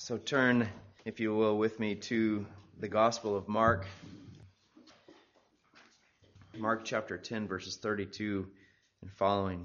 So turn, if you will, with me to the Gospel of Mark. Mark chapter 10, verses 32 and following.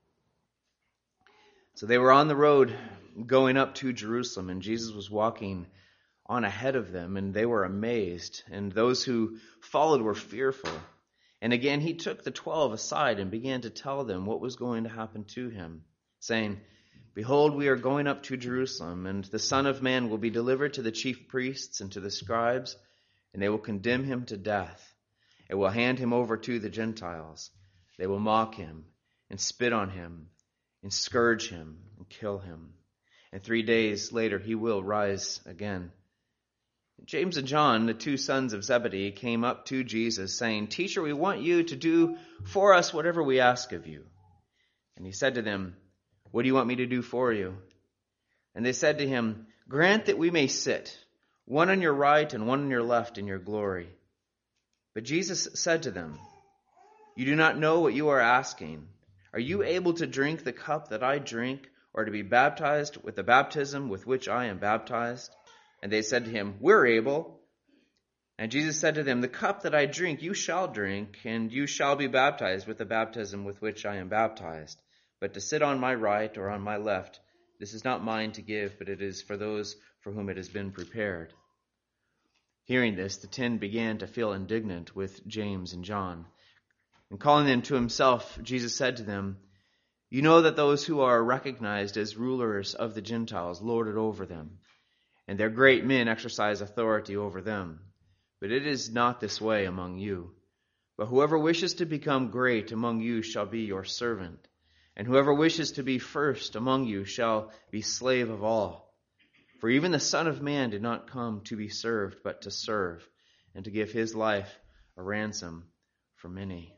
So they were on the road going up to Jerusalem, and Jesus was walking on ahead of them, and they were amazed, and those who followed were fearful. And again he took the 12 aside and began to tell them what was going to happen to him, saying, "Behold, we are going up to Jerusalem, and the Son of Man will be delivered to the chief priests and to the scribes, and they will condemn him to death, and will hand him over to the Gentiles. They will mock him, and spit on him, and scourge him, and kill him. And 3 days later he will rise again." James and John, the two sons of Zebedee, came up to Jesus, saying, "Teacher, we want you to do for us whatever we ask of you." And he said to them, "What do you want me to do for you?" And they said to him, "Grant that we may sit, one on your right and one on your left in your glory." But Jesus said to them, "You do not know what you are asking. Are you able to drink the cup that I drink, or to be baptized with the baptism with which I am baptized?" And they said to him, "We're able." And Jesus said to them, "The cup that I drink you shall drink, and you shall be baptized with the baptism with which I am baptized. But to sit on my right or on my left, this is not mine to give, but it is for those for whom it has been prepared." Hearing this, the 10 began to feel indignant with James and John. And calling them to himself, Jesus said to them, "You know that those who are recognized as rulers of the Gentiles lord it over them, and their great men exercise authority over them. But it is not this way among you. But whoever wishes to become great among you shall be your servant. And whoever wishes to be first among you shall be slave of all. For even the Son of Man did not come to be served, but to serve, and to give his life a ransom for many."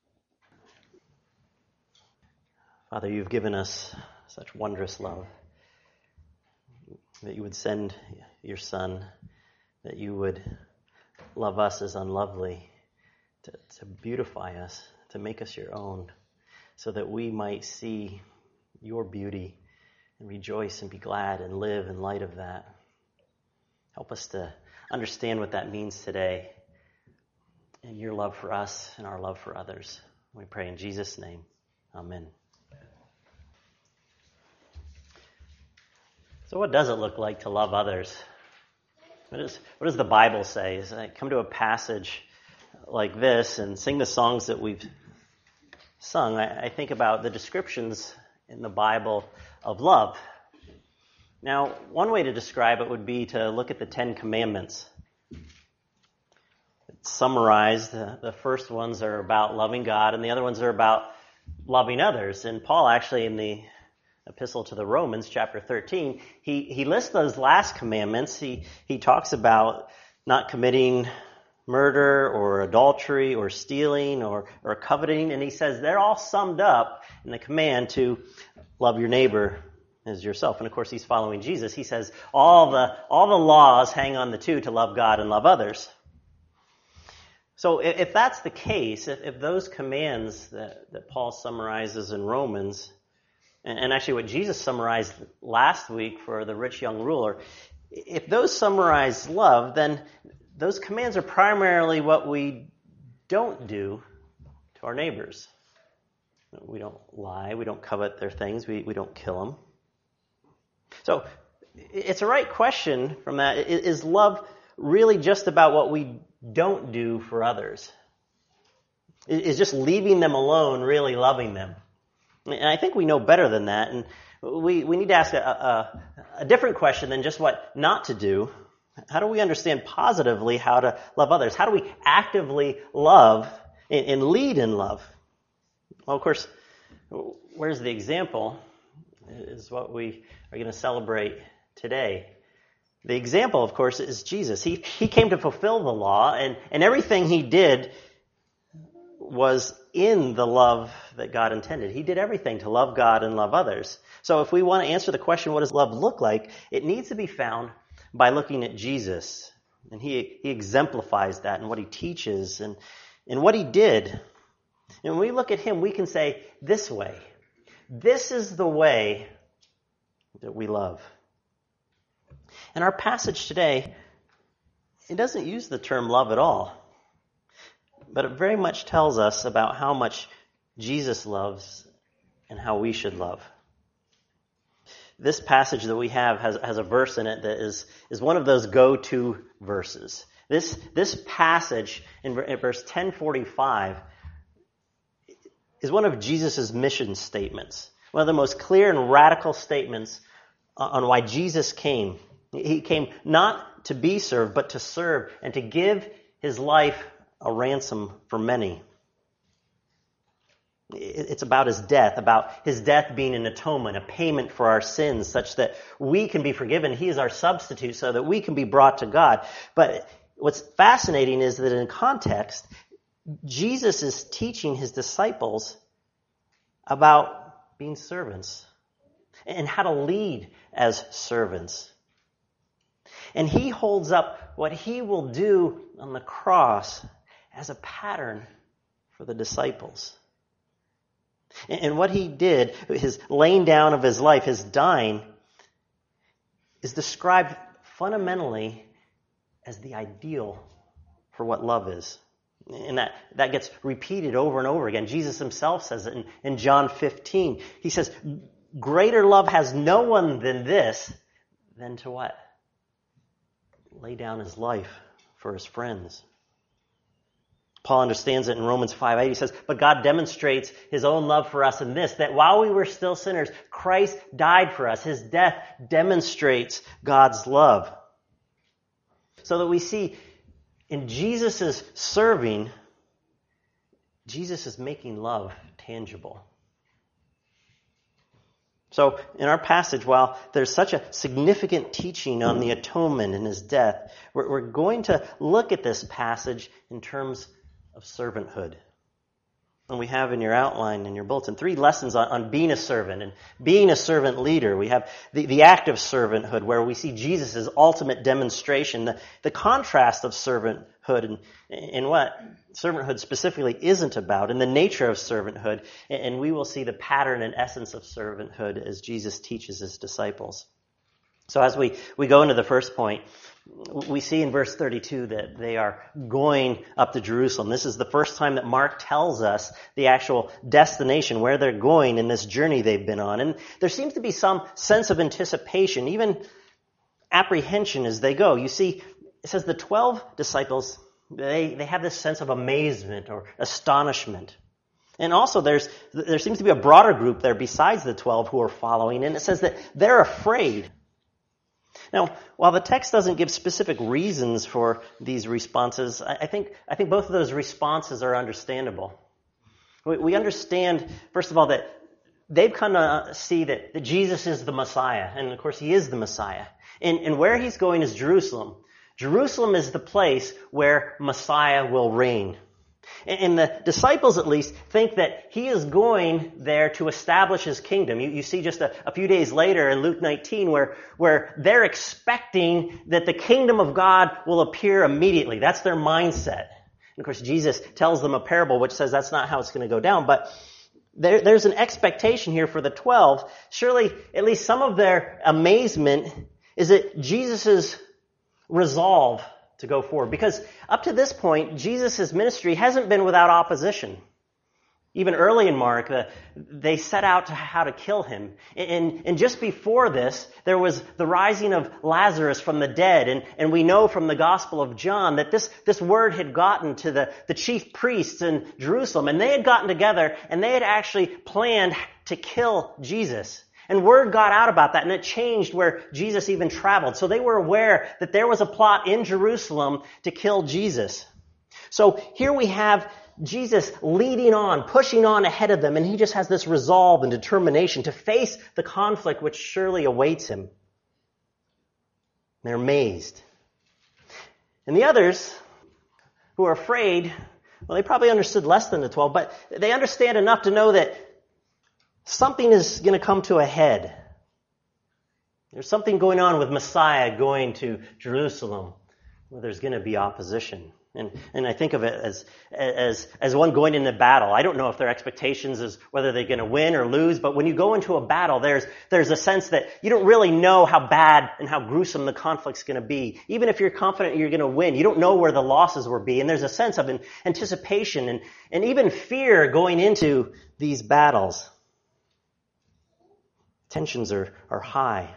Father, you've given us such wondrous love, that you would send your Son, that you would love us as unlovely, to beautify us, to make us your own, so that we might see your beauty and rejoice and be glad and live in light of that. Help us to understand what that means today, and your love for us and our love for others. We pray in Jesus' name. Amen. So what does it look like to love others? What does the Bible say? As I come to a passage like this and sing the songs that we've sung, I think about the descriptions in the Bible of love. Now, one way to describe it would be to look at the 10 Commandments. It's summarized. The first ones are about loving God, and the other ones are about loving others. And Paul actually, in the Epistle to the Romans, chapter 13, he lists those last commandments. He talks about not committing murder or adultery or stealing or coveting, and he says they're all summed up in the command to love your neighbor as yourself. And of course, he's following Jesus. He says all the laws hang on the two, to love God and love others. So if that's the case, if those commands that Paul summarizes in Romans, and actually what Jesus summarized last week for the rich young ruler, if those summarize love, then those commands are primarily what we don't do to our neighbors. We don't lie, we don't covet their things, we don't kill them. So it's a right question from that. Is love really just about what we don't do for others? Is just leaving them alone really loving them? And I think we know better than that, and we need to ask a different question than just what not to do. How do we understand positively how to love others? How do we actively love and lead in love? Well, of course, where's the example is what we are going to celebrate today. The example, of course, is Jesus. He came to fulfill the law, and everything he did was in the love that God intended. He did everything to love God and love others. So if we want to answer the question, what does love look like, it needs to be found by looking at Jesus. And he exemplifies that in what he teaches and what he did. And when we look at him, we can say, this way. This is the way that we love. And our passage today, it doesn't use the term love at all, but it very much tells us about how much Jesus loves and how we should love. This passage that we have has a verse in it that is one of those go-to verses. This passage in verse 1045 is one of Jesus' mission statements, one of the most clear and radical statements on why Jesus came. He came not to be served, but to serve and to give his life a ransom for many. It's about his death being an atonement, a payment for our sins, such that we can be forgiven. He is our substitute so that we can be brought to God. But what's fascinating is that in context, Jesus is teaching his disciples about being servants and how to lead as servants. And he holds up what he will do on the cross as a pattern for the disciples. And what he did, his laying down of his life, his dying, is described fundamentally as the ideal for what love is. And that gets repeated over and over again. Jesus himself says it in John 15. He says, greater love has no one than this, than to what? Lay down his life for his friends. Paul understands it in Romans 5:8. He says, but God demonstrates his own love for us in this, that while we were still sinners, Christ died for us. His death demonstrates God's love. So that we see in Jesus' serving, Jesus is making love tangible. So in our passage, while there's such a significant teaching on the atonement and his death, we're going to look at this passage in terms of servanthood. And we have in your outline, in your bulletin, 3 lessons on being a servant and being a servant leader. We have the act of servanthood, where we see Jesus' ultimate demonstration, the contrast of servanthood and what servanthood specifically isn't about, and the nature of servanthood. And we will see the pattern and essence of servanthood as Jesus teaches his disciples. So as we go into the first point, we see in verse 32 that they are going up to Jerusalem. This is the first time that Mark tells us the actual destination, where they're going in this journey they've been on. And there seems to be some sense of anticipation, even apprehension as they go. You see, it says the 12 disciples, they have this sense of amazement or astonishment. And also there seems to be a broader group there besides the 12 who are following, and it says that they're afraid. Now, while the text doesn't give specific reasons for these responses, I think both of those responses are understandable. We understand, first of all, that they've come to see that Jesus is the Messiah, and of course he is the Messiah. And where he's going is Jerusalem. Jerusalem is the place where Messiah will reign. And the disciples, at least, think that he is going there to establish his kingdom. You see just a few days later in Luke 19 where they're expecting that the kingdom of God will appear immediately. That's their mindset. And of course, Jesus tells them a parable which says that's not how it's going to go down. But there's an expectation here for the 12. Surely, at least some of their amazement is that Jesus' resolve to go forward. Because up to this point, Jesus' ministry hasn't been without opposition. Even early in Mark, they set out how to kill him. And just before this, there was the rising of Lazarus from the dead. And we know from the Gospel of John that this word had gotten to the chief priests in Jerusalem. And they had gotten together and they had actually planned to kill Jesus. And word got out about that, and it changed where Jesus even traveled. So they were aware that there was a plot in Jerusalem to kill Jesus. So here we have Jesus leading on, pushing on ahead of them, and he just has this resolve and determination to face the conflict which surely awaits him. They're amazed. And the others who are afraid, well, they probably understood less than the 12, but they understand enough to know that something is going to come to a head. There's something going on with Messiah going to Jerusalem where there's going to be opposition. And I think of it as one going into battle. I don't know if their expectations is whether they're going to win or lose, but when you go into a battle, there's a sense that you don't really know how bad and how gruesome the conflict's going to be. Even if you're confident you're going to win, you don't know where the losses will be. And there's a sense of anticipation and even fear going into these battles. Tensions are high.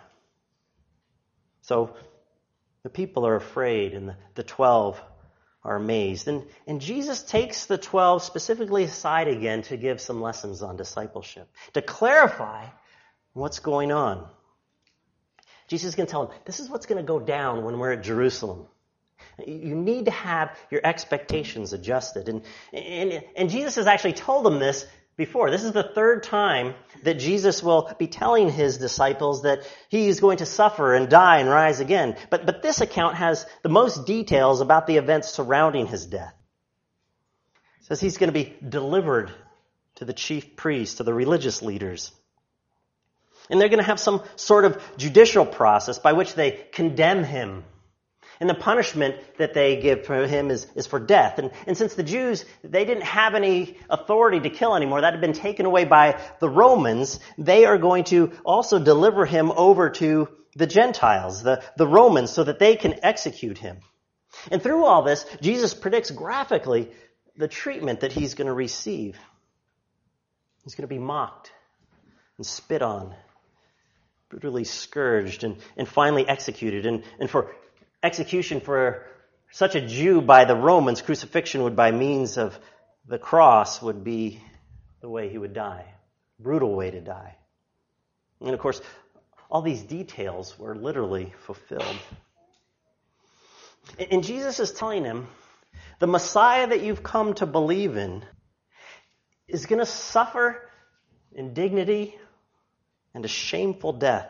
So the people are afraid, and the 12 are amazed. And Jesus takes the 12 specifically aside again to give some lessons on discipleship, to clarify what's going on. Jesus is going to tell them, this is what's going to go down when we're at Jerusalem. You need to have your expectations adjusted. And Jesus has actually told them this before. This is the third time that Jesus will be telling his disciples that he is going to suffer and die and rise again. But this account has the most details about the events surrounding his death. It says he's going to be delivered to the chief priests, to the religious leaders. And they're going to have some sort of judicial process by which they condemn him. And the punishment that they give for him is for death. And since the Jews, they didn't have any authority to kill anymore, that had been taken away by the Romans, they are going to also deliver him over to the Gentiles, the Romans, so that they can execute him. And through all this, Jesus predicts graphically the treatment that he's going to receive. He's going to be mocked and spit on, brutally scourged, and finally executed. And for execution for such a Jew by the Romans, crucifixion would by means of the cross would be the way he would die. Brutal way to die. And of course, all these details were literally fulfilled. And Jesus is telling him, the Messiah that you've come to believe in is going to suffer indignity and a shameful death.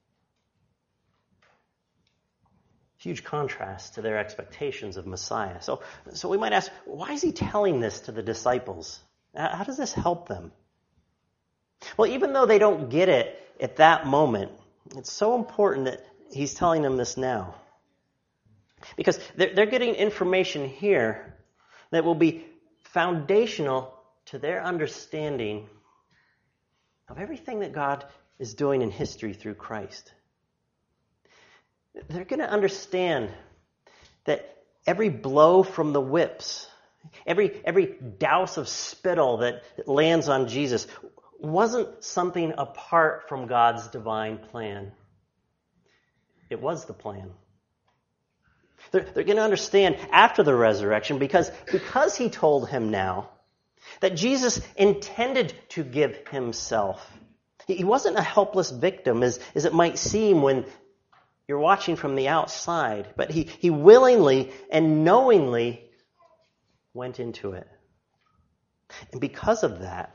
Huge contrast to their expectations of Messiah. So we might ask, why is he telling this to the disciples? How does this help them? Well, even though they don't get it at that moment, it's so important that he's telling them this now. Because they're getting information here that will be foundational to their understanding of everything that God is doing in history through Christ. They're going to understand that every blow from the whips, every douse of spittle that lands on Jesus wasn't something apart from God's divine plan. It was the plan. They're going to understand after the resurrection, because he told him now that Jesus intended to give himself. He wasn't a helpless victim, as it might seem when you're watching from the outside, but he willingly and knowingly went into it. And because of that,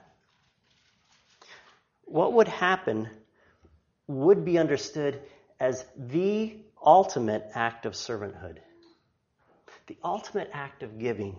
what would happen would be understood as the ultimate act of servanthood, the ultimate act of giving.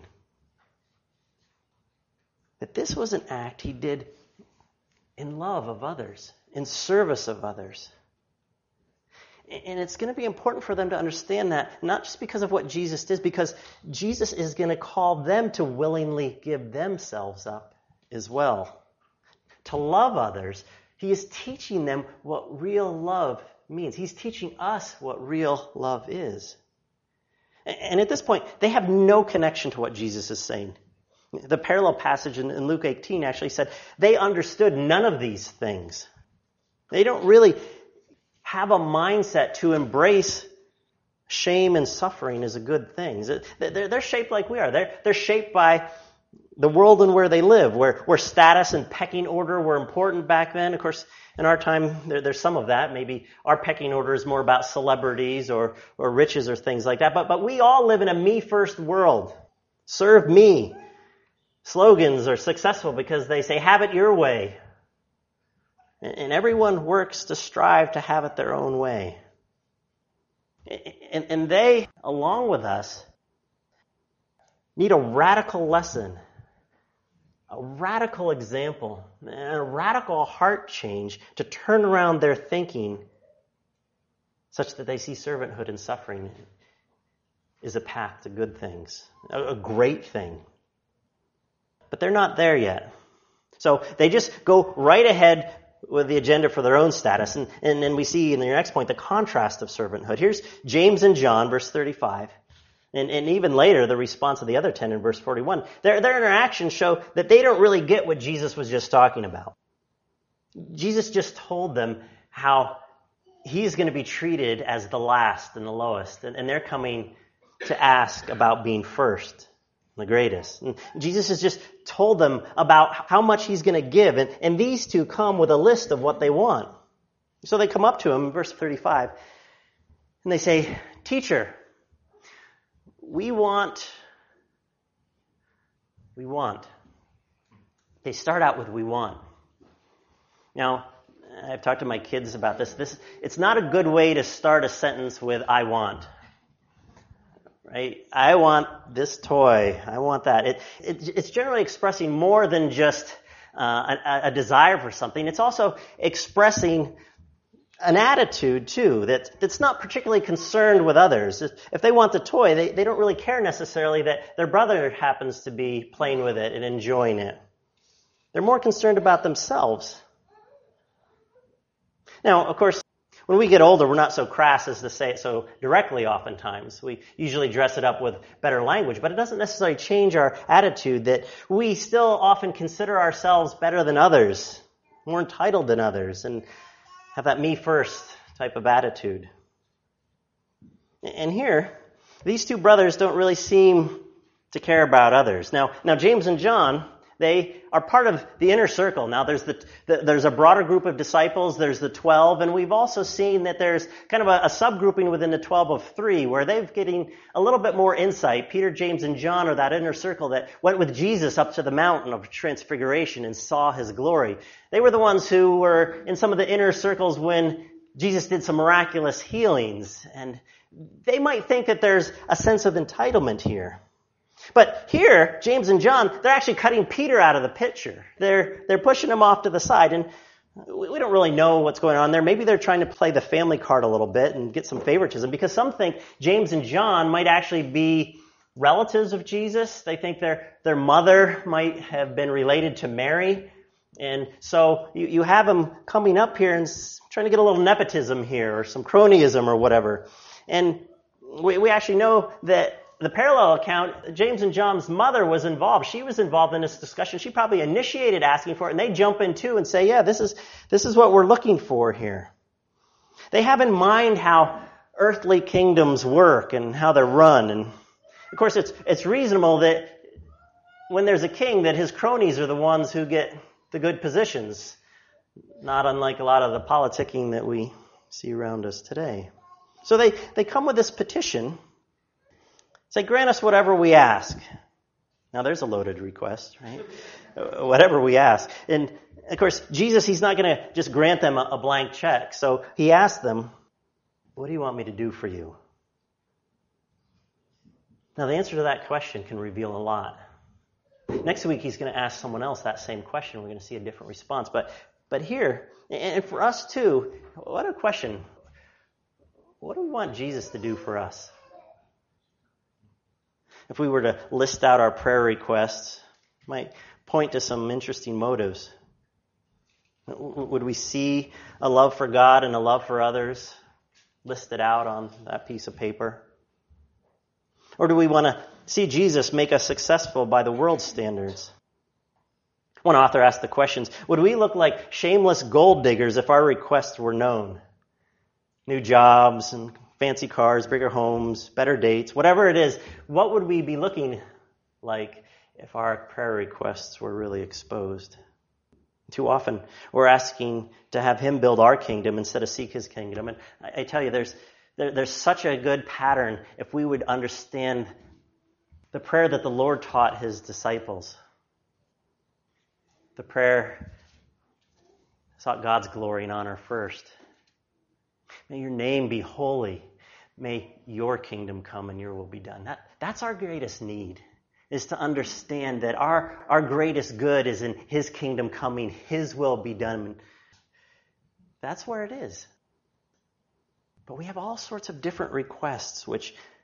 That this was an act he did in love of others, in service of others. And it's going to be important for them to understand that, not just because of what Jesus did, because Jesus is going to call them to willingly give themselves up as well. To love others, he is teaching them what real love means. He's teaching us what real love is. And at this point, they have no connection to what Jesus is saying. The parallel passage in Luke 18 actually said they understood none of these things. They don't really have a mindset to embrace shame and suffering as a good thing. They're shaped like we are. They're shaped by the world and where they live, where status and pecking order were important back then. Of course, in our time, there's some of that. Maybe our pecking order is more about celebrities or riches or things like that. But we all live in a me-first world. Serve me. Slogans are successful because they say, have it your way. And everyone works to strive to have it their own way. And they, along with us, need a radical lesson, a radical example, and a radical heart change to turn around their thinking such that they see servanthood and suffering is a path to good things, a great thing. But they're not there yet. So they just go right ahead with the agenda for their own status. And then we see in the next point the contrast of servanthood. Here's James and John, verse 35. And even later, the response of the other 10 in verse 41. Their interactions show that they don't really get what Jesus was just talking about. Jesus just told them how he's going to be treated as the last and the lowest. And they're coming to ask about being first, the greatest. And Jesus has just told them about how much he's going to give. And these two come with a list of what they want. So they come up to him in verse 35. And they say, "Teacher, we want. They start out with "we want." Now, I've talked to my kids about this. It's not a good way to start a sentence with "I want." Right? I want this toy. I want that. It's generally expressing more than just a desire for something. It's also expressing an attitude, too, that's not particularly concerned with others. If they want the toy, they don't really care necessarily that their brother happens to be playing with it and enjoying it. They're more concerned about themselves. Now, of course, when we get older, we're not so crass as to say it so directly oftentimes. We usually dress it up with better language, but it doesn't necessarily change our attitude that we still often consider ourselves better than others, more entitled than others, and have that me first type of attitude. And here, these two brothers don't really seem to care about others. Now James and John, they are part of the inner circle. Now there's a broader group of disciples, there's the 12, and we've also seen that there's kind of a subgrouping within the 12 of 3 where they're getting a little bit more insight. Peter, James, and John are that inner circle that went with Jesus up to the mountain of transfiguration and saw his glory. They were the ones who were in some of the inner circles when Jesus did some miraculous healings, and they might think that there's a sense of entitlement here. But here, James and John, they're actually cutting Peter out of the picture. They're pushing him off to the side, and we don't really know what's going on there. Maybe they're trying to play the family card a little bit and get some favoritism, because some think James and John might actually be relatives of Jesus. They think their mother might have been related to Mary. And so you have them coming up here and trying to get a little nepotism here, or some cronyism or whatever. And we actually know that the parallel account, James and John's mother was involved. She was involved in this discussion. She probably initiated asking for it, and they jump in too and say, yeah, this is what we're looking for here. They have in mind how earthly kingdoms work and how they're run. And of course, it's reasonable that when there's a king, that his cronies are the ones who get the good positions, not unlike a lot of the politicking that we see around us today. So they come with this petition. Say, grant us whatever we ask. Now there's a loaded request, right? Whatever we ask. And of course, Jesus, he's not going to just grant them a blank check. So he asked them, what do you want me to do for you? Now the answer to that question can reveal a lot. Next week, he's going to ask someone else that same question. We're going to see a different response. But here, and for us too, what a question. What do we want Jesus to do for us? If we were to list out our prayer requests, it might point to some interesting motives. Would we see a love for God and a love for others listed out on that piece of paper? Or do we want to see Jesus make us successful by the world's standards? One author asked the questions, would we look like shameless gold diggers if our requests were known? New jobs and fancy cars, bigger homes, better dates, whatever it is, what would we be looking like if our prayer requests were really exposed? Too often, we're asking to have him build our kingdom instead of seek his kingdom. And I tell you, there's such a good pattern if we would understand the prayer that the Lord taught his disciples. The prayer sought God's glory and honor first. May your name be holy. May your kingdom come and your will be done. That's our greatest need, is to understand that our greatest good is in his kingdom coming, his will be done. That's where it is. But we have all sorts of different requests, which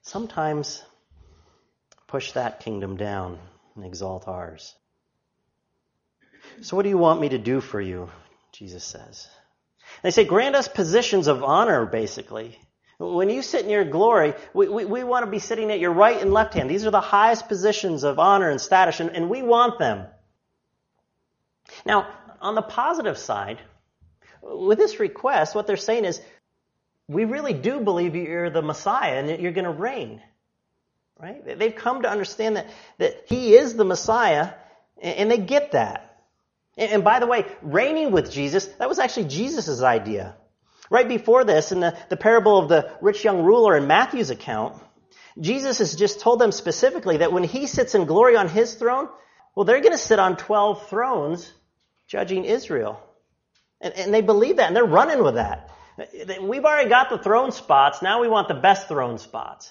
sometimes push that kingdom down and exalt ours. So what do you want me to do for you? Jesus says. They say, grant us positions of honor, basically. When you sit in your glory, we want to be sitting at your right and left hand. These are the highest positions of honor and status, and we want them. Now, on the positive side, with this request, what they're saying is, we really do believe you're the Messiah and that you're going to reign. Right? They've come to understand that He is the Messiah, and they get that. And by the way, reigning with Jesus, that was actually Jesus' idea. Right before this, in the parable of the rich young ruler in Matthew's account, Jesus has just told them specifically that when He sits in glory on His throne, well, they're going to sit on 12 thrones judging Israel. And they believe that, and they're running with that. We've already got the throne spots, now we want the best throne spots.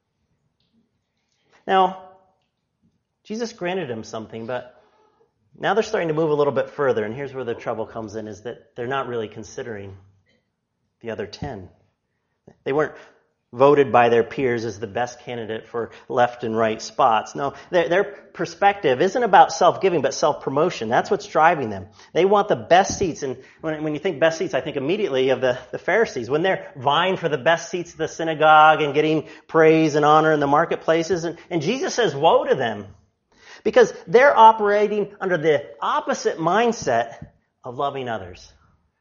Now, Jesus granted him something, but now they're starting to move a little bit further, and here's where the trouble comes in, is that they're not really considering the other 10. They weren't voted by their peers as the best candidate for left and right spots. No, their perspective isn't about self-giving, but self-promotion. That's what's driving them. They want the best seats, and when you think best seats, I think immediately of the Pharisees. When they're vying for the best seats at the synagogue and getting praise and honor in the marketplaces, and Jesus says, woe to them. Because they're operating under the opposite mindset of loving others.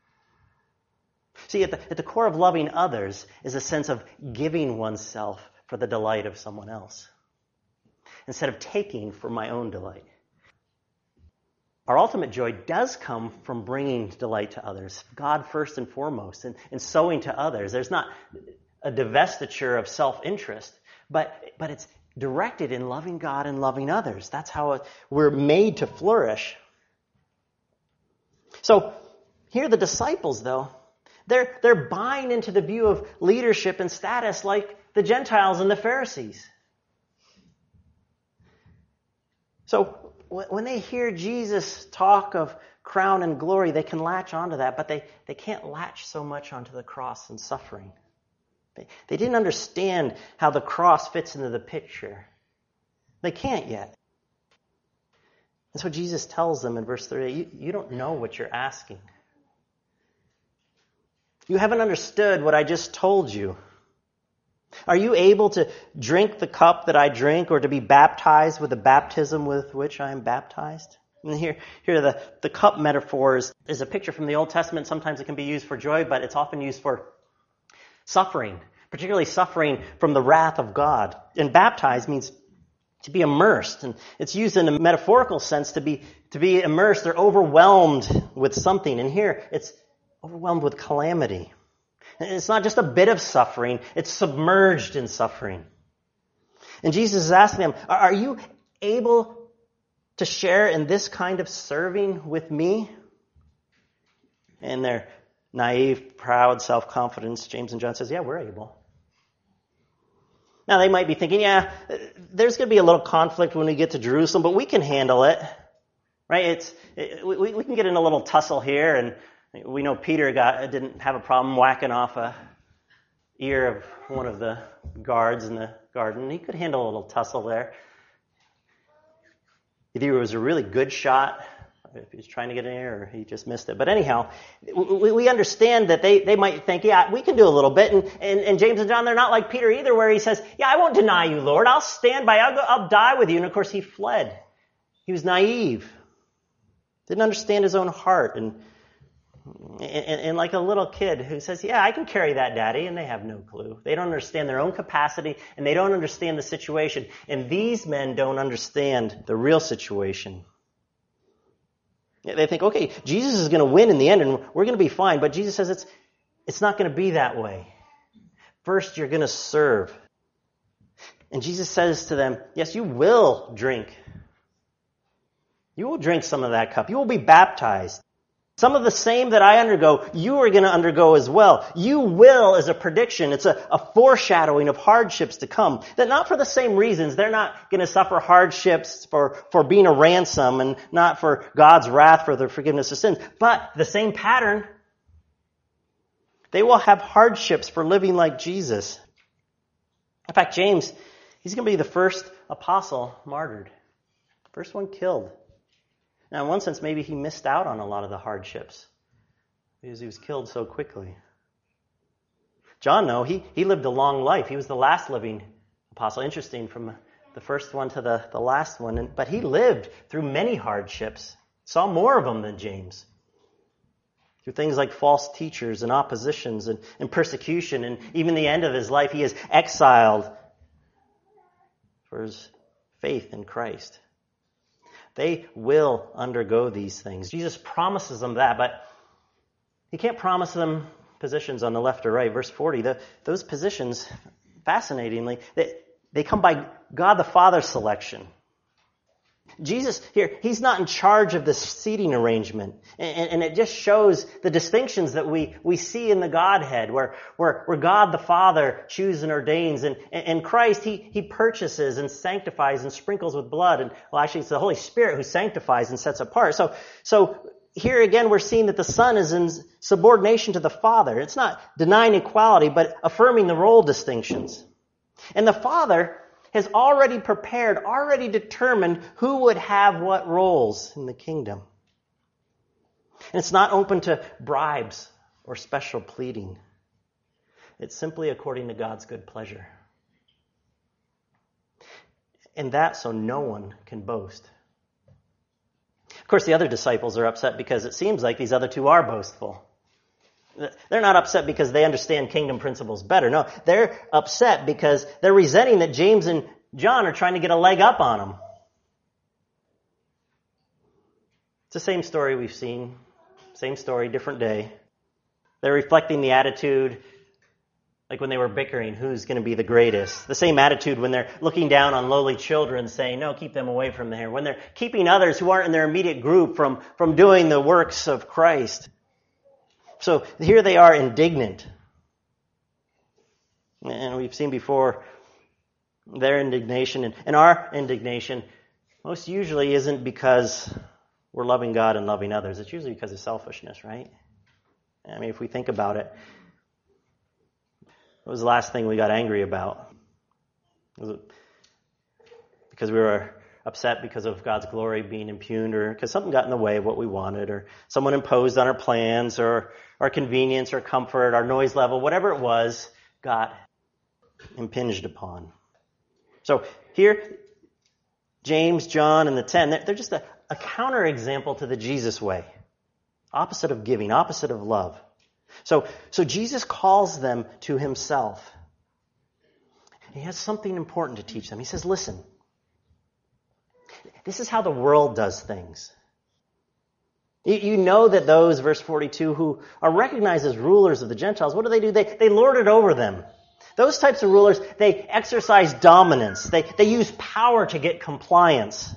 See, at the core of loving others is a sense of giving oneself for the delight of someone else, instead of taking for my own delight. Our ultimate joy does come from bringing delight to others, God first and foremost, and sowing to others. There's not a divestiture of self-interest, but it's directed in loving God and loving others. That's how we're made to flourish. So here the disciples, though, they're buying into the view of leadership and status like the Gentiles and the Pharisees. So when they hear Jesus talk of crown and glory, they can latch onto that, but they can't latch so much onto the cross and suffering. They didn't understand how the cross fits into the picture. They can't yet. And so Jesus tells them in verse 38, you don't know what you're asking. You haven't understood what I just told you. Are you able to drink the cup that I drink, or to be baptized with the baptism with which I am baptized? And here the cup metaphor is a picture from the Old Testament. Sometimes it can be used for joy, but it's often used for suffering, particularly suffering from the wrath of God. And baptized means to be immersed, and it's used in a metaphorical sense to be immersed or overwhelmed with something. And here it's overwhelmed with calamity. And it's not just a bit of suffering, it's submerged in suffering. And Jesus is asking them, are you able to share in this kind of serving with me? And their naive, proud self-confidence, James and John says, yeah, we're able. Now they might be thinking, yeah, there's going to be a little conflict when we get to Jerusalem, but we can handle it. Right? We can get in a little tussle here, and we know Peter didn't have a problem whacking off a ear of one of the guards in the garden. He could handle a little tussle there. Either it was a really good shot, if he was trying to get in there, or he just missed it. But anyhow, we understand that they might think, yeah, we can do a little bit. And James and John, they're not like Peter either, where he says, yeah, I won't deny you, Lord. I'll stand by. I'll die with you. And of course, he fled. He was naive. Didn't understand his own heart. And like a little kid who says, yeah, I can carry that, Daddy, and they have no clue. They don't understand their own capacity, and they don't understand the situation. And these men don't understand the real situation. They think, okay, Jesus is going to win in the end, and we're going to be fine. But Jesus says it's not going to be that way. First, you're going to serve. And Jesus says to them, yes, you will drink. You will drink some of that cup. You will be baptized. Some of the same that I undergo, you are going to undergo as well. You will is a prediction. It's a foreshadowing of hardships to come. That not for the same reasons. They're not going to suffer hardships for being a ransom, and not for God's wrath for the forgiveness of sins. But the same pattern. They will have hardships for living like Jesus. In fact, James, he's going to be the first apostle martyred. First one killed. Now, in one sense, maybe he missed out on a lot of the hardships because he was killed so quickly. John, though, he lived a long life. He was the last living apostle. Interesting, from the first one to the last one. But he lived through many hardships. Saw more of them than James. Through things like false teachers and oppositions and persecution. And even the end of his life, he is exiled for his faith in Christ. They will undergo these things. Jesus promises them that, but he can't promise them positions on the left or right. Verse 40, those positions, fascinatingly, they come by God the Father's selection. Jesus here, he's not in charge of this seating arrangement. And it just shows the distinctions that we see in the Godhead, where God the Father chooses and ordains. And Christ, he purchases and sanctifies and sprinkles with blood. And well, actually, it's the Holy Spirit who sanctifies and sets apart. So here again, we're seeing that the Son is in subordination to the Father. It's not denying equality, but affirming the role distinctions. And the Father has already prepared, already determined who would have what roles in the kingdom. And it's not open to bribes or special pleading. It's simply according to God's good pleasure. And that so no one can boast. Of course, the other disciples are upset because it seems like these other two are boastful. They're not upset because they understand kingdom principles better. No, they're upset because they're resenting that James and John are trying to get a leg up on them. It's the same story we've seen. Same story, different day. They're reflecting the attitude like when they were bickering, who's going to be the greatest. The same attitude when they're looking down on lowly children saying, no, keep them away from there. When they're keeping others who aren't in their immediate group from doing the works of Christ. So here they are indignant. And we've seen before their indignation and our indignation most usually isn't because we're loving God and loving others. It's usually because of selfishness, right? I mean, if we think about it, what was the last thing we got angry about? Was it because we were upset because of God's glory being impugned, or because something got in the way of what we wanted, or someone imposed on our plans, or our convenience, or comfort, our noise level, whatever it was, got impinged upon. So here, James, John, and the 10, they're just a counterexample to the Jesus way. Opposite of giving, opposite of love. So Jesus calls them to himself. He has something important to teach them. He says, listen, this is how the world does things. You know that those, verse 42, who are recognized as rulers of the Gentiles, what do? They lord it over them. Those types of rulers, they exercise dominance. They use power to get compliance.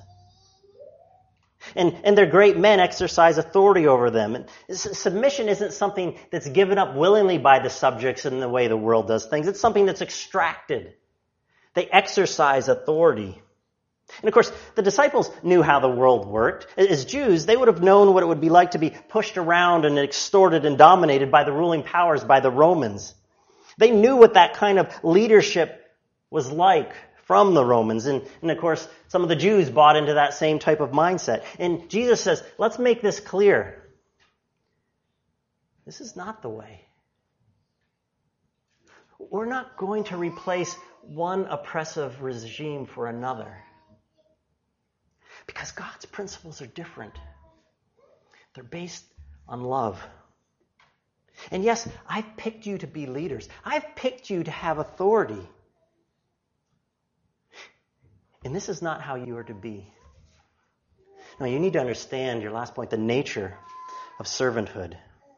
And their great men exercise authority over them. And submission isn't something that's given up willingly by the subjects in the way the world does things. It's something that's extracted. They exercise authority. And of course, the disciples knew how the world worked. As Jews, they would have known what it would be like to be pushed around and extorted and dominated by the ruling powers, by the Romans. They knew what that kind of leadership was like from the Romans. And of course, some of the Jews bought into that same type of mindset. And Jesus says, let's make this clear. This is not the way. We're not going to replace one oppressive regime for another. Because God's principles are different. They're based on love. And yes, I've picked you to be leaders. I've picked you to have authority. And this is not how you are to be. Now, you need to understand, your last point, the nature of servanthood.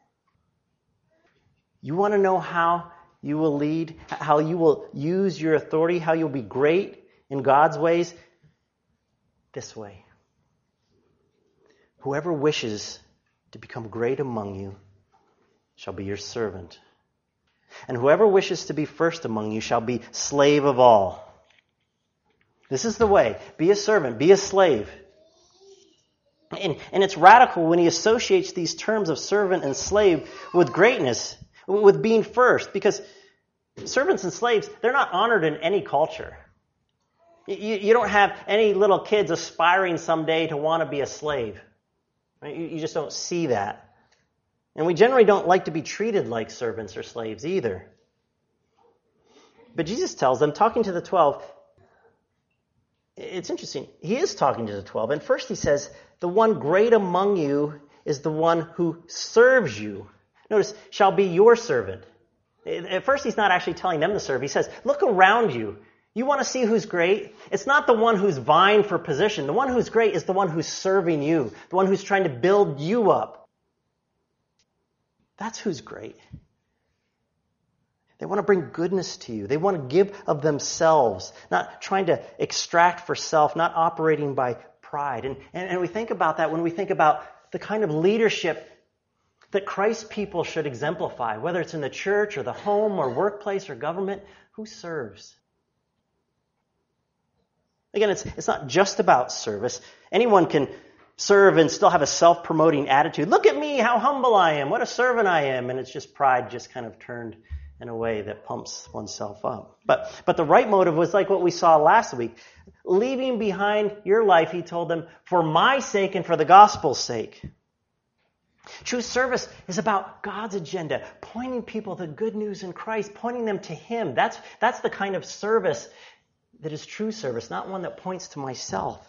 You want to know how you will lead, how you will use your authority, how you'll be great in God's ways? This way. Whoever wishes to become great among you shall be your servant. And whoever wishes to be first among you shall be slave of all. This is the way. Be a servant. Be a slave. And it's radical when he associates these terms of servant and slave with greatness, with being first. Because Servants and slaves, they're not honored in any culture. You don't have any little kids aspiring someday to want to be a slave. Right? You just don't see that. And we generally don't like to be treated like servants or slaves either. But Jesus tells them, talking to the 12, it's interesting. He is talking to the 12. And first he says, the one great among you is the one who serves you. Notice, shall be your servant. At first he's not actually telling them to serve. He says, look around you. You want to see who's great? It's not the one who's vying for position. The one who's great is the one who's serving you, the one who's trying to build you up. That's who's great. They want to bring goodness to you. They want to give of themselves, not trying to extract for self, not operating by pride. And we think about that when we think about the kind of leadership that Christ's people should exemplify, whether it's in the church or the home or workplace or government. Who serves? Again, it's not just about service. Anyone can serve and still have a self-promoting attitude. Look at me, how humble I am, what a servant I am. And it's just pride just kind of turned in a way that pumps oneself up. But the right motive was like what we saw last week. Leaving behind your life, he told them, for my sake and for the gospel's sake. True service is about God's agenda, pointing people to good news in Christ, pointing them to Him. That's the kind of service that is true service, not one that points to myself.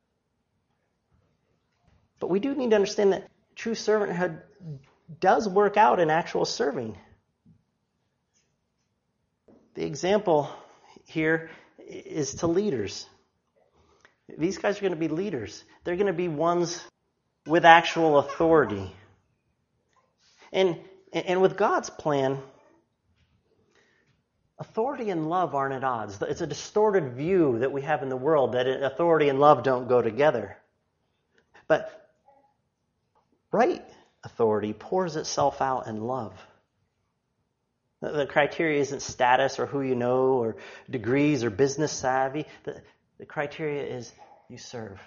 But we do need to understand that true servanthood does work out in actual serving. The example here is to leaders. These guys are going to be leaders. They're going to be ones with actual authority. And with God's plan, authority and love aren't at odds. It's a distorted view that we have in the world that authority and love don't go together. But right authority pours itself out in love. The criteria isn't status or who you know or degrees or business savvy. The criteria is you serve.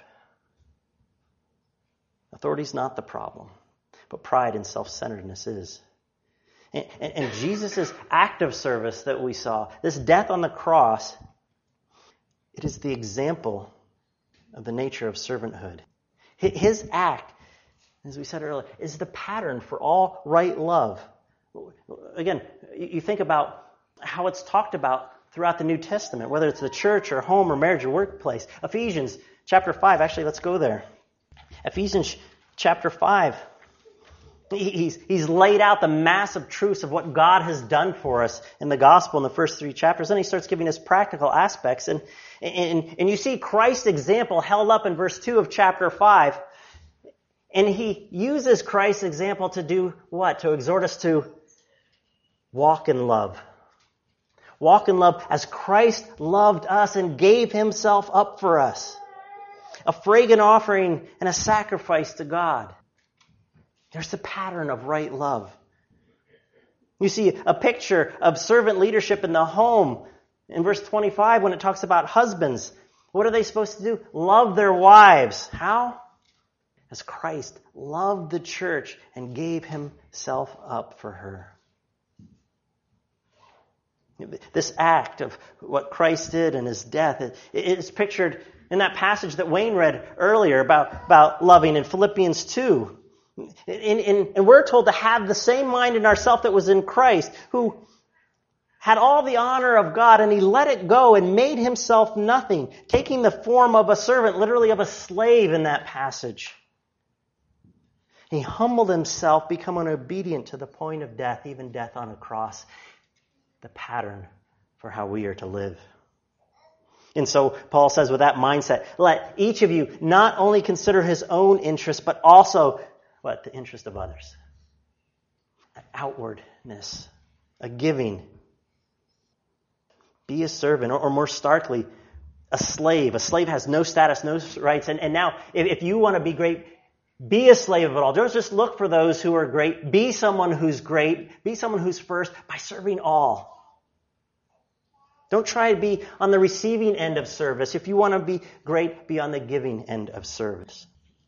Authority is not the problem, but pride and self-centeredness is. And Jesus' act of service that we saw, this death on the cross, it is the example of the nature of servanthood. His act, as we said earlier, is the pattern for all right love. Again, you think about how it's talked about throughout the New Testament, whether it's the church or home or marriage or workplace. Ephesians chapter 5, actually, let's go there. Ephesians chapter 5. He's laid out the massive truths of what God has done for us in the gospel in the first 3 chapters. Then he starts giving us practical aspects. And you see Christ's example held up in verse 2 of chapter 5. And he uses Christ's example to do what? To exhort us to walk in love. Walk in love as Christ loved us and gave himself up for us. A fragrant offering and a sacrifice to God. There's the pattern of right love. You see a picture of servant leadership in the home. In verse 25, when it talks about husbands, what are they supposed to do? Love their wives. How? As Christ loved the church and gave himself up for her. This act of what Christ did in his death, it is pictured in that passage that Wayne read earlier about loving in Philippians 2. And we're told to have the same mind in ourselves that was in Christ, who had all the honor of God, and he let it go and made himself nothing, taking the form of a servant, literally of a slave in that passage. He humbled himself, becoming obedient to the point of death, even death on a cross. The pattern for how we are to live. And so Paul says with that mindset, let each of you not only consider his own interest, but also what? The interest of others. An outwardness, a giving. Be a servant, or more starkly, a slave. A slave has no status, no rights. And now, if you want to be great, be a slave of it all. Don't just look for those who are great. Be someone who's great. Be someone who's first by serving all. Don't try to be on the receiving end of service. If you want to be great, be on the giving end of service.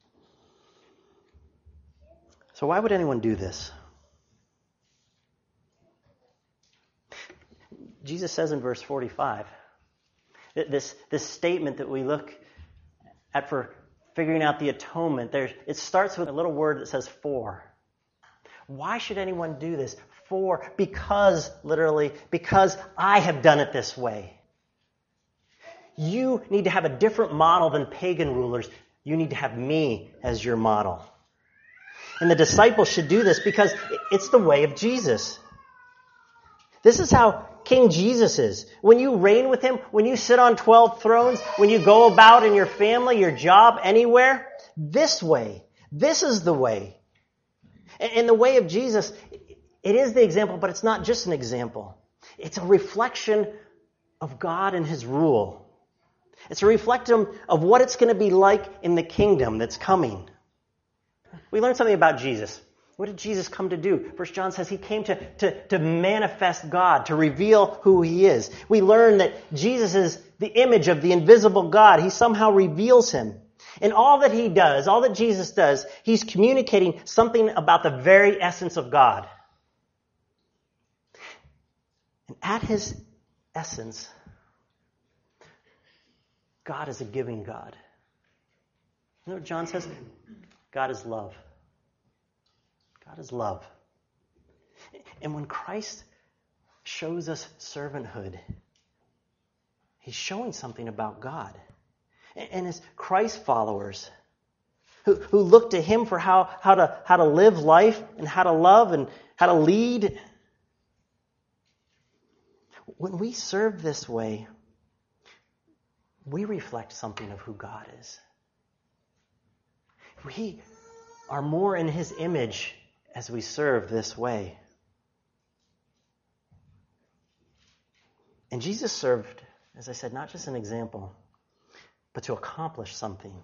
So why would anyone do this? Jesus says in verse 45, this statement that we look at for figuring out the atonement, it starts with a little word that says for. Why should anyone do this? For, because, literally, because I have done it this way. You need to have a different model than pagan rulers. You need to have me as your model. And the disciples should do this because it's the way of Jesus. This is how King Jesus is. When you reign with him, when you sit on 12 thrones, when you go about in your family, your job, anywhere, this way. This is the way. And the way of Jesus, it is the example, but it's not just an example. It's a reflection of God and his rule. It's a reflection of what it's going to be like in the kingdom that's coming. We learned something about Jesus. What did Jesus come to do? 1 John says he came to manifest God, to reveal who he is. We learn that Jesus is the image of the invisible God. He somehow reveals him. And all that he does, all that Jesus does, he's communicating something about the very essence of God. And at his essence, God is a giving God. You know what John says? God is love. God is love. And when Christ shows us servanthood, he's showing something about God. And as Christ followers who look to him for how to live life and how to love and how to lead, when we serve this way, we reflect something of who God is. We are more in his image as we serve this way. And Jesus served, as I said, not just an example, but to accomplish something.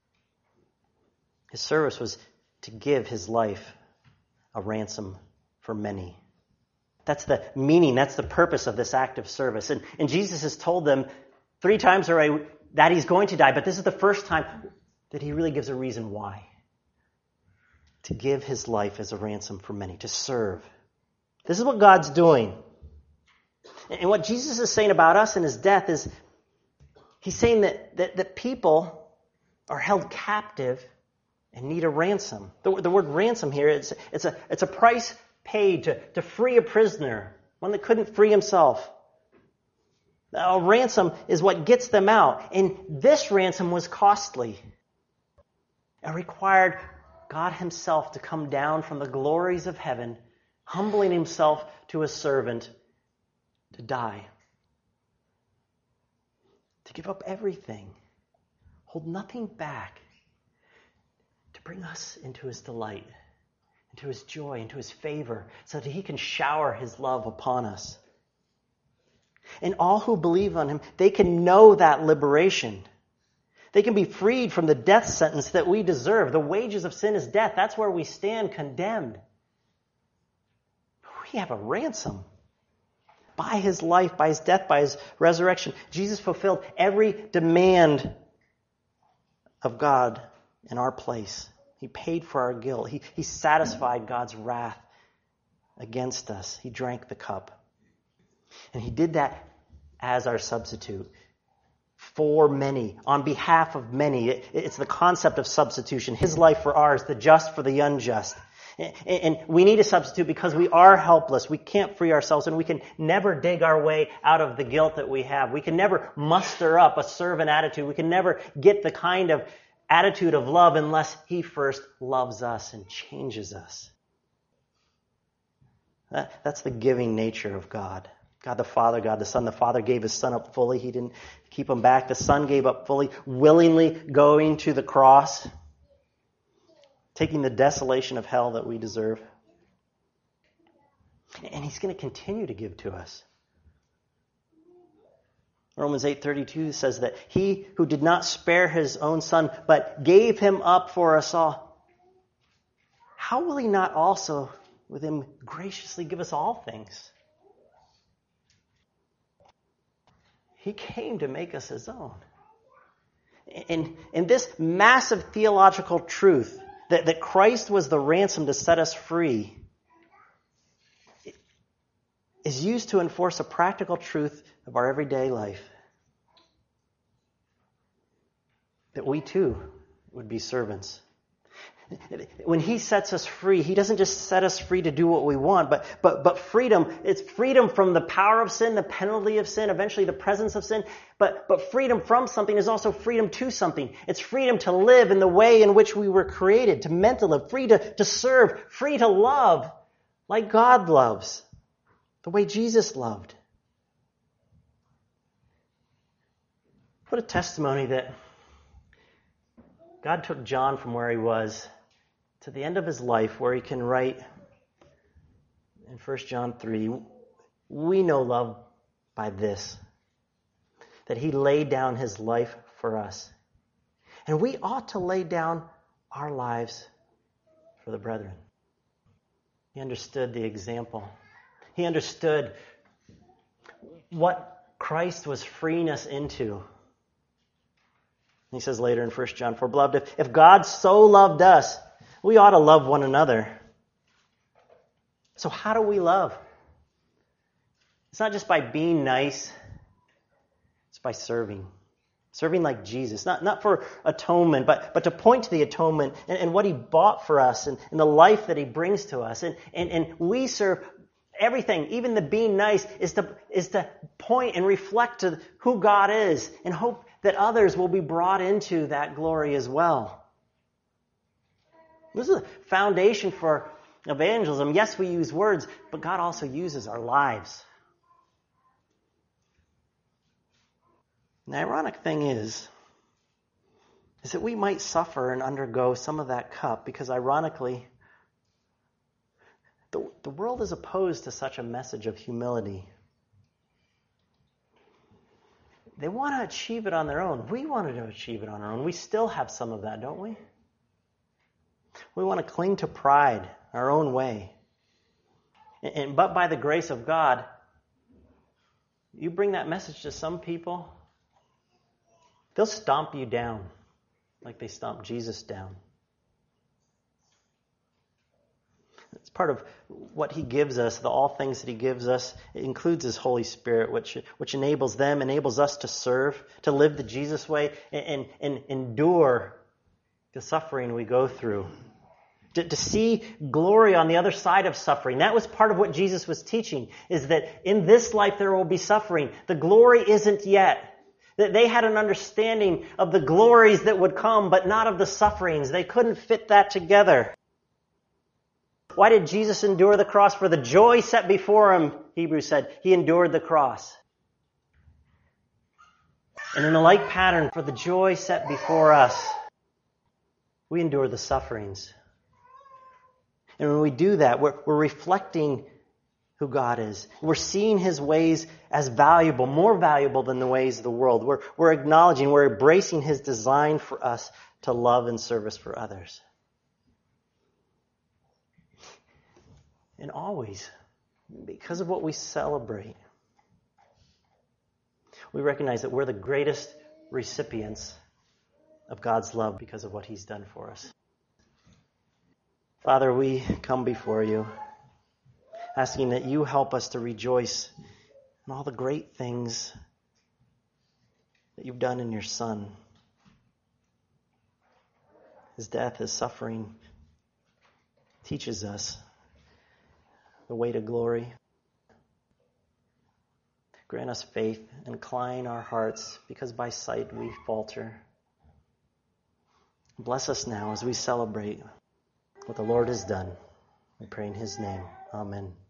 His service was to give his life a ransom for many. That's the meaning, that's the purpose of this act of service. And Jesus has told them 3 times already that he's going to die, but this is the first time that he really gives a reason why. To give his life as a ransom for many, to serve. This is what God's doing. And what Jesus is saying about us in his death is, he's saying that people are held captive and need a ransom. The word ransom here, it's a price paid to free a prisoner, one that couldn't free himself. A ransom is what gets them out. And this ransom was costly. It required God himself to come down from the glories of heaven, humbling himself to a servant to die. To give up everything, hold nothing back, to bring us into his delight, into his joy, into his favor, so that he can shower his love upon us. And all who believe on him, they can know that liberation. They can be freed from the death sentence that we deserve. The wages of sin is death. That's where we stand condemned. We have a ransom. By his life, by his death, by his resurrection, Jesus fulfilled every demand of God in our place. He paid for our guilt. He satisfied God's wrath against us. He drank the cup. And he did that as our substitute. For many, on behalf of many. It's the concept of substitution. His life for ours, the just for the unjust. And we need a substitute because we are helpless. We can't free ourselves, and we can never dig our way out of the guilt that we have. We can never muster up a servant attitude. We can never get the kind of attitude of love unless he first loves us and changes us. That's the giving nature of God. God the Father, God the Son. The Father gave his Son up fully. He didn't keep him back. The Son gave up fully, willingly going to the cross, taking the desolation of hell that we deserve. And he's going to continue to give to us. Romans 8:32 says that he who did not spare his own Son, but gave him up for us all, how will he not also with him graciously give us all things? He came to make us his own. And this massive theological truth, that Christ was the ransom to set us free, is used to enforce a practical truth of our everyday life. That we too would be servants. When he sets us free, he doesn't just set us free to do what we want, but freedom, it's freedom from the power of sin, the penalty of sin, eventually the presence of sin. But freedom from something is also freedom to something. It's freedom to live in the way in which we were created, to meant to live, free to serve, free to love like God loves, the way Jesus loved. What a testimony that God took John from where he was to the end of his life, where he can write in 1 John 3, we know love by this, that he laid down his life for us. And we ought to lay down our lives for the brethren. He understood the example. He understood what Christ was freeing us into. He says later in 1 John 4, beloved, if God so loved us, we ought to love one another. So how do we love? It's not just by being nice. It's by serving. Serving like Jesus. Not for atonement, but to point to the atonement and what he bought for us and the life that he brings to us. And we serve everything, even the being nice, is to point and reflect to who God is and hope that others will be brought into that glory as well. This is a foundation for evangelism. Yes, we use words, but God also uses our lives. And the ironic thing is that we might suffer and undergo some of that cup because ironically, the world is opposed to such a message of humility. They want to achieve it on their own. We wanted to achieve it on our own. We still have some of that, don't we? We want to cling to pride, our own way. But by the grace of God, you bring that message to some people, they'll stomp you down like they stomped Jesus down. It's part of what he gives us, all things that he gives us. It includes his Holy Spirit, which enables us to serve, to live the Jesus way, and endure the suffering we go through. To see glory on the other side of suffering. That was part of what Jesus was teaching, is that in this life there will be suffering. The glory isn't yet. That they had an understanding of the glories that would come, but not of the sufferings. They couldn't fit that together. Why did Jesus endure the cross? For the joy set before him, Hebrews said, he endured the cross. And in a like pattern, for the joy set before us, we endure the sufferings. And when we do that, we're reflecting who God is. We're seeing his ways as valuable, more valuable than the ways of the world. We're acknowledging, we're embracing his design for us to love and service for others. And always, because of what we celebrate, we recognize that we're the greatest recipients of God's love because of what he's done for us. Father, we come before you, asking that you help us to rejoice in all the great things that you've done in your Son. His death, his suffering, teaches us the way to glory. Grant us faith, incline our hearts, because by sight we falter. Bless us now as we celebrate what the Lord has done. We pray in his name. Amen.